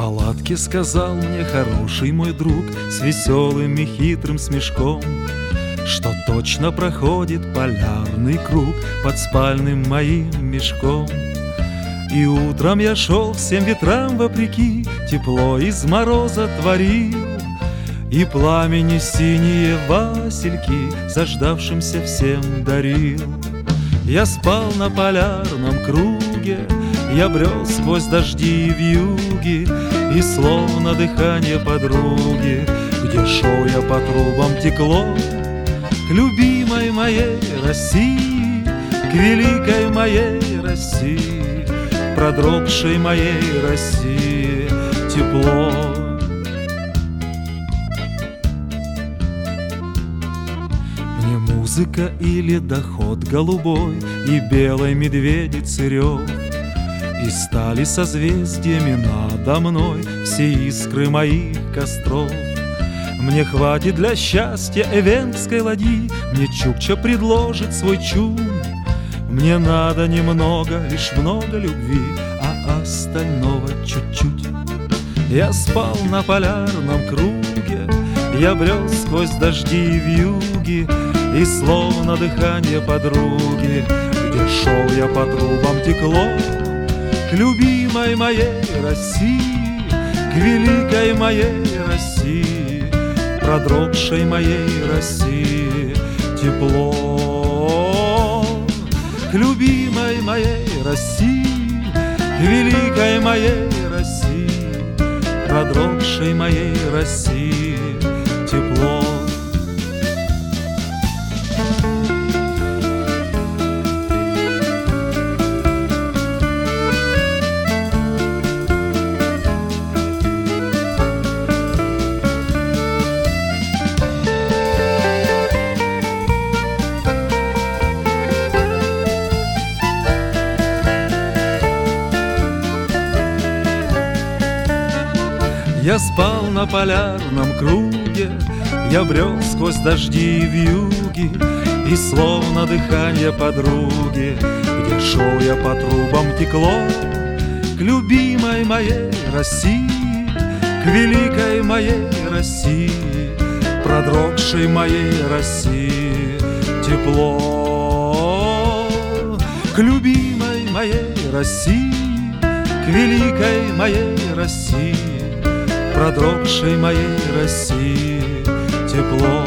палатке сказал мне хороший мой друг с веселым и хитрым смешком, что точно проходит полярный круг под спальным моим мешком. И утром я шел всем ветрам вопреки, тепло из мороза творил, и пламени синие васильки заждавшимся всем дарил. Я спал на полярном круге, я брел сквозь дожди и вьюги, и словно дыхание подруги, где шел я по трубам текло, к любимой моей России, к великой моей России, продрогшей моей России тепло. Мне музыка или доход голубой и белой медведицы рев, и стали созвездиями надо мной все искры моих костров. Мне хватит для счастья эвентской ладьи, мне Чукча предложит свой чум. Мне надо немного, лишь много любви, а остального чуть-чуть. Я спал на полярном круге, я брел сквозь дожди и вьюги, и словно дыхание подруги, где шел я по трубам текло, к любимой моей России, к великой моей России, продрогшей моей России тепло. К любимой моей России, к великой моей России, продрогшей моей России тепло. Я спал на полярном круге, я брел сквозь дожди и вьюги, и словно дыхание подруги, где шел я по трубам текло, к любимой моей России, к великой моей России, продрогшей моей России тепло. К любимой моей России, к великой моей России, продрогшей моей России тепло.